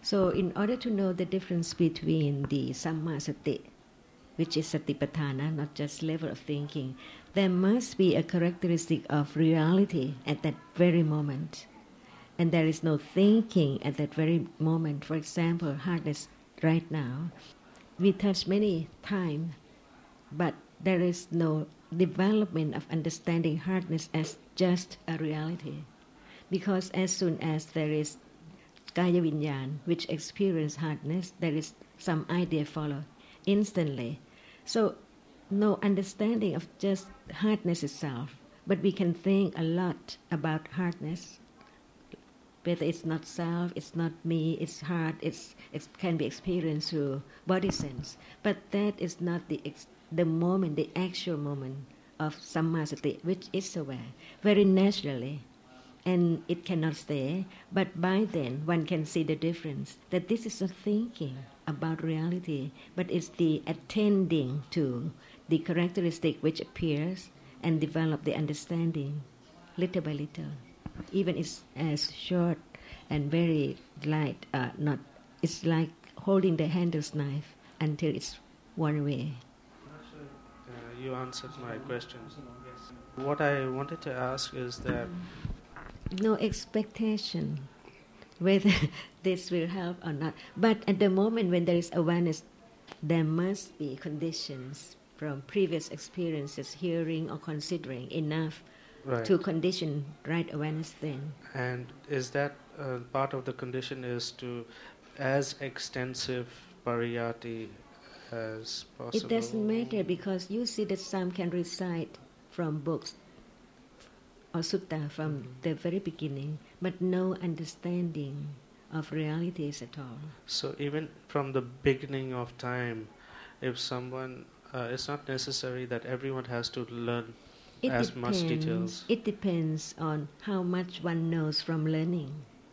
So in order to know the difference between the Samma Sati, which is Satipatthana, not just level of thinking, there must be a characteristic of reality at that very moment. And there is no thinking at that very moment. For example, hardness right now. We touch many times, but there is no development of understanding hardness as just a reality. Because as soon as there is Kaya Vinyan, which experience hardness, there is some idea follow instantly. So no understanding of just hardness itself, but we can think a lot about hardness. Whether it's not self, it's not me, it's hard, it can be experienced through body sense. But that is not the moment, the actual moment of Sammasati, which is aware, very naturally. And it cannot stay, but by then one can see the difference, that this is not thinking about reality, but it's the attending to the characteristic which appears and develop the understanding little by little. Even it's as short and very light, it's like holding the handle's knife until it's worn away. Actually, you answered my question. What I wanted to ask is that no expectation whether this will help or not. But at the moment when there is awareness, there must be conditions from previous experiences, hearing or considering enough to condition right awareness then. And is that part of the condition is to as extensive pariyati as possible? It doesn't matter, because you see that some can recite from books or sutta from the very beginning, but no understanding of realities at all. So even from the beginning of time, if someone, it's not necessary that everyone has to learn much details. It depends on how much one knows from learning.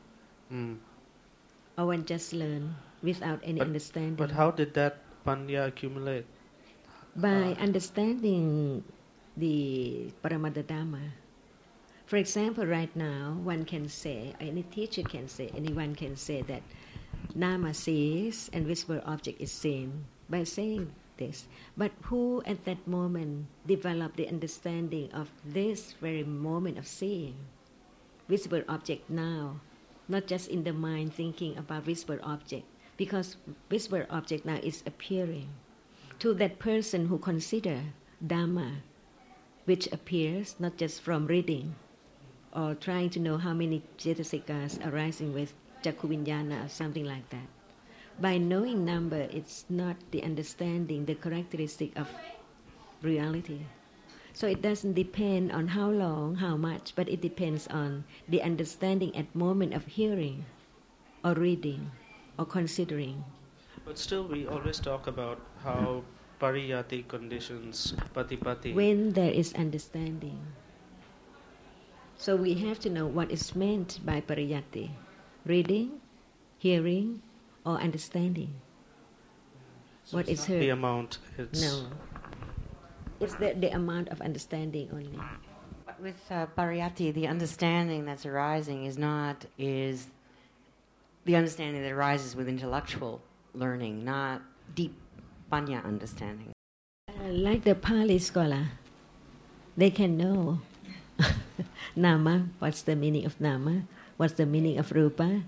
Or one just learn without any understanding. But how did that panya accumulate? By understanding the Paramada Dhamma. For example, right now, one can say, any teacher can say, anyone can say that nama sees and visible object is seen by saying this. But who at that moment developed the understanding of this very moment of seeing visible object now, not just in the mind thinking about visible object, because visible object now is appearing. To that person who consider Dhamma, which appears not just from reading, or trying to know how many cetasikas arising with Chakku Viññāna or something like that. By knowing number, it's not the understanding, the characteristic of reality. So it doesn't depend on how long, how much, but it depends on the understanding at moment of hearing, or reading, or considering. But still we always talk about how pariyati conditions, patipati. When there is understanding. So we have to know what is meant by pariyati. Reading, hearing, or understanding. So what is heard? The amount. No. It's the amount of understanding only. With pariyati, the understanding that's arising is the understanding that arises with intellectual learning, not deep panya understanding. Like the Pali scholar, they can know nama, what's the meaning of nama, what's the meaning of rupa.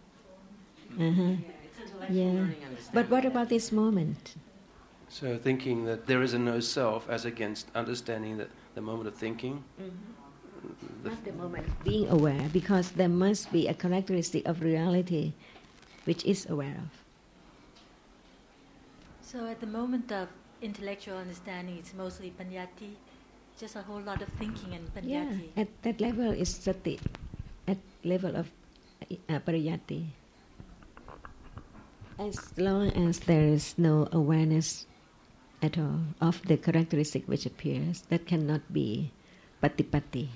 Yeah. But what about this moment? So thinking that there is a no self as against understanding that the moment of thinking. Not the moment of being aware, because there must be a characteristic of reality which is aware of. So at the moment of intellectual understanding, it's mostly panyati, just a whole lot of thinking and panyati. Yeah, at that level is sati, at level of pariyati. As long as there is no awareness at all of the characteristic which appears, that cannot be patipati.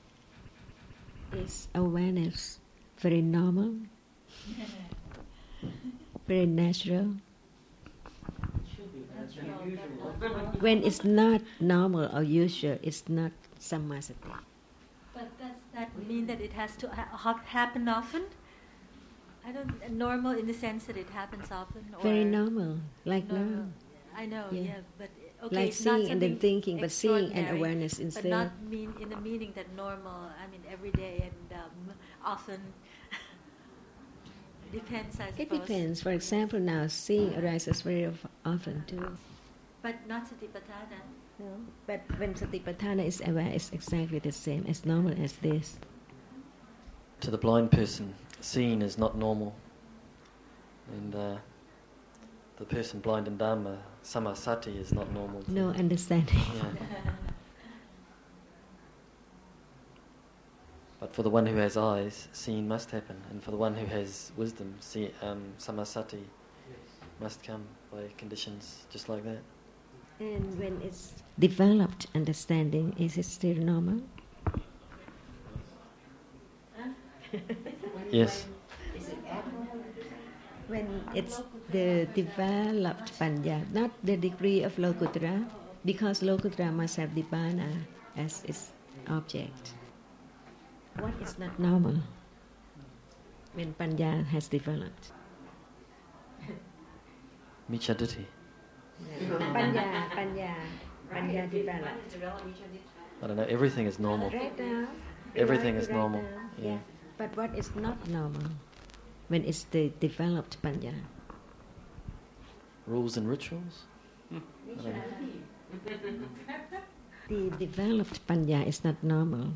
Is awareness very normal, very natural? When it's not normal or usual, it's not sammasati. But does that mean that it has to happen often? I don't normal in the sense that it happens often. Or Very normal, like normal. now. I know, Yeah. yeah, but okay, Like it's not seeing and then something thinking, but seeing and extraordinary, awareness but instead. not mean in the meaning that normal. I mean, every day and often. Depends, I suppose. It depends. For example, now seeing arises very often too. But not satipatthana. No. But when satipatthana is aware, it's exactly the same, as normal as this. To the blind person, seeing is not normal. And the person blind in Dhamma, samasati is not normal. No understanding. Yeah. But for the one who has eyes, seeing must happen. And for the one who has wisdom, samasati must come by conditions just like that. And when it's developed understanding, is it still normal? Yes. When it's the developed panya, not the degree of Lokuttara, because Lokuttara must have Nibbana as its object. What is not normal when panya has developed? Michaditti. Panya developed. I don't know, everything is normal. Right now. Everything is right normal. now, Yeah. But what is not normal when it's the developed panya? Rules and rituals? I don't know. The developed panya is not normal.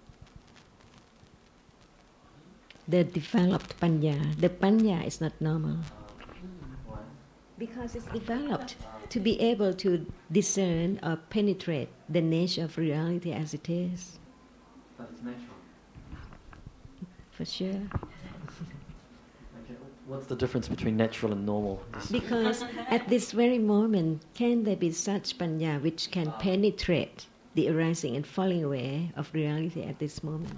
The developed panya, the panya is not normal. Because it's developed to be able to discern or penetrate the nature of reality as it is. But it's natural. For sure. Okay. What's the difference between natural and normal? Because at this very moment, can there be such panya which can penetrate the arising and falling away of reality at this moment?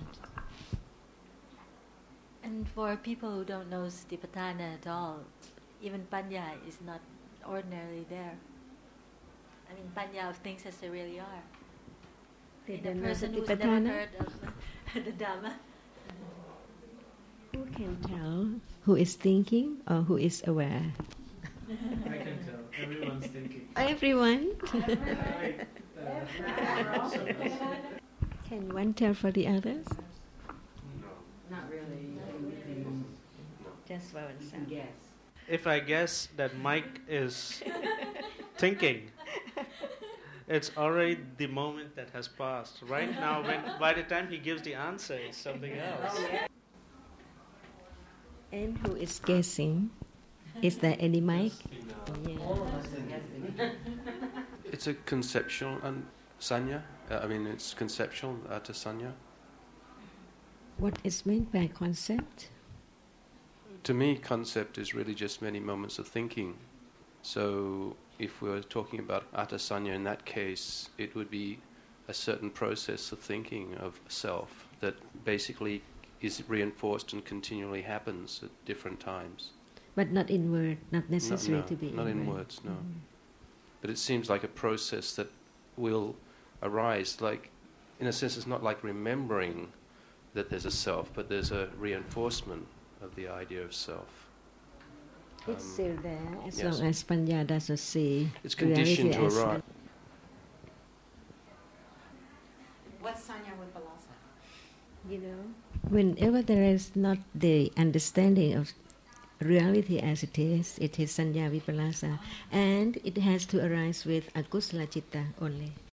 And for people who don't know satipatthana at all, even panya is not ordinarily there. I mean, panya of things as they really are. They In don't a know person who's never satipatthana? heard of the Dhamma. Who can tell who is thinking or who is aware? I can tell. Everyone's thinking. Everyone. Can one tell for the others? Not really. Just for oneself. If I guess that Mike is thinking, it's already the moment that has passed. Right now, by the time he gives the answer, it's something else. And who is guessing? Is there any mic? Yeah. It's a conceptual sanya. It's conceptual atta sanya. What is meant by concept? To me, concept is really just many moments of thinking. So if we're talking about atta sanya, in that case, it would be a certain process of thinking of self that basically is reinforced and continually happens at different times. But not in word, not necessary No, to be not in word. words, no. But it seems like a process that will arise, like, in a sense, it's not like remembering that there's a self, but there's a reinforcement of the idea of self. It's still there as yes. long as panya doesn't see It's conditioned to reality as arise. What's sanya vipallasa? you know, whenever there is not the understanding of reality as it is sanya vipallasa, and it has to arise with akusala citta only.